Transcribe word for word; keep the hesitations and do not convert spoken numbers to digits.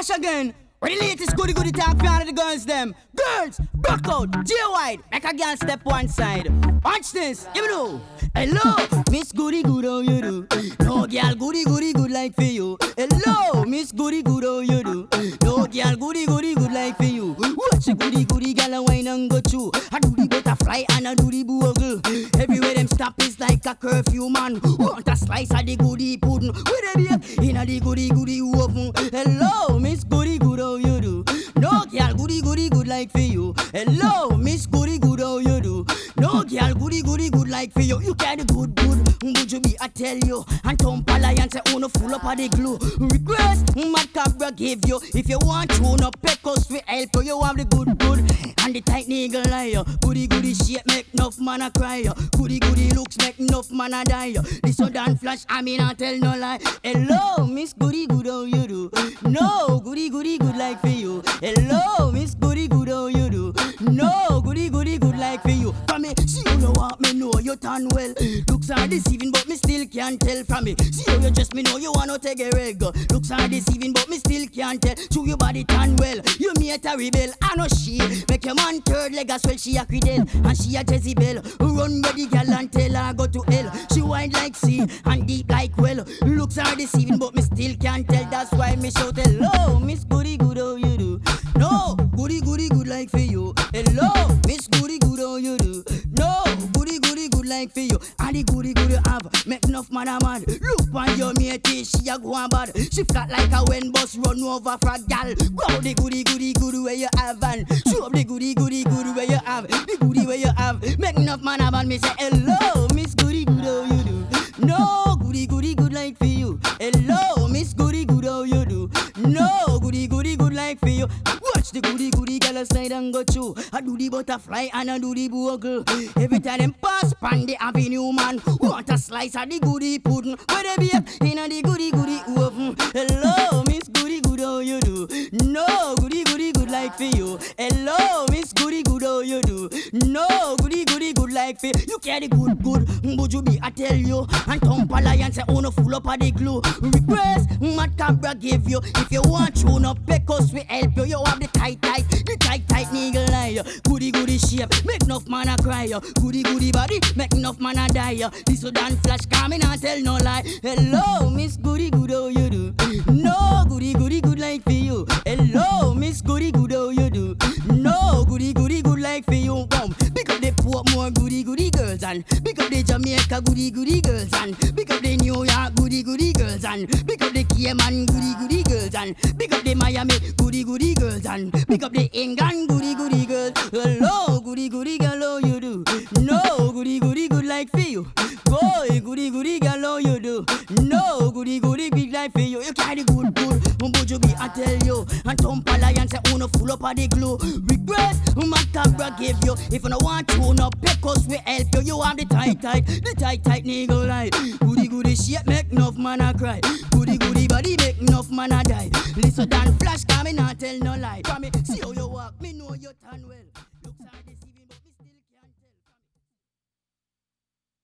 Flash again. Where the latest goody goody talk for all of the girls them. Girls, broke out, J-Wide, make a girl step one side. Watch this, give me know. Hello, Miss Goody Good, how you do? No girl goody goody good like for you. Hello, Miss Goody Good, how you do? No girl goody goody good like for you. Watch a goody goody girl a wine and go through. I do the butterfly and I do the bugle. Everywhere them stop is like a curfew man. Want a slice of the goody pudding? Where they be? Inna the goody goody oven. Hello, Miss Goody Good, how you do? No girl goody goody good like for you. Hello, Miss Goody Good, how you do? No girl goody goody good like for you. You carry good good. Would you be I tell you? And Tom Alliance say, oh no, full up of the glue. Request, Mad Cabra give you. If you want to, no Pecos we help you. You have the good good and the tight nigga liar. Goody goody shit make enough man a cry. Goody goody looks make enough man a die. This one done flash, I mean I tell no lie. Hello, Miss Goody Good, how you do? No, goody goody good like for you. Hello, Miss Goody Good, how you do? No, goody goody good like for you. From me, see you know what me know you turn well. Looks are deceiving, but me still can't tell from me. See how you just me know you wanna take a reg. Looks are deceiving, but me still can't tell. Chew your body turn well. You meet a rebel, I know she make your man third leg as well. She a Credel and she a Jezebel. Run with the girl and tell her go to hell. She wide like sea and deep like well. Looks are deceiving, but me still can't tell. That's why me shout hello, Miss Goody Good, how you do? No, goody goody good like for you. Hello, Miss Goody Good, how you do? No, goody goody good like for you. And the goody goody have make enough man a mad. Look on your matey, she a go on bad. She flat like a when bus run over frat gal. Go the goody goody good where you have and show up the goody goody good where you have. The goody where you have make enough man a mad. Me say hello, Miss Goody Good, how you do? No, goody goody good like for you. Hello, Miss Goody Good, how you do? No, goody goody good like for you. Watch the goody goody girl aside and go through. I do the butterfly and I do the bugle. Every time them pass pan the avenue man. Want a slice of the goody pudding? Where they be in the goody goody oven. Hello, Miss Goody Good, how you do? No, goody goody good like for you. Hello, Miss Goody Good, how you do? No, goody goody good like for you. You carry good good, but you be I tell you. And Tom Alliance say, oh no, full up of the glue. Request, Mad Cabra give you. If you want to, no Pecos we help you. You have the tight tight, the tight tight nigga lie. Goody goody shape, make enough man a cry. Goody goody body, make enough man a die. This so done flash, come in and tell no lie. Hello, Miss Goody Good, how you do? No, goody goody good like for you. Hello, Miss Goody Good, how you do? No, goody goody good like for you. Boom, because they put more goody goody girls and because they Jamaica goody goody girls and because they New York goody goody girls and because they Cayman goody goody girls and because they Miami goody goody girls and pick up the England goody goody girls. Hello, goody goody girl, how you do? No, goody goody good like for you. Boy, goody goody girl, how you do? No, goody goody big like for you. You carry good good, but you be I tell you. And Tom Alliance say, oh no, full up of the glue. Request, Mad Cabra give you. If you no want to, no Pecos we help you. You have the tight tight, the tight tight nigga like. Goody goody shit make enough man a cry. Goody goody body make enough man a die. Listen down flash, come in and tell no lie. Come me, see how you walk, me know you turn well.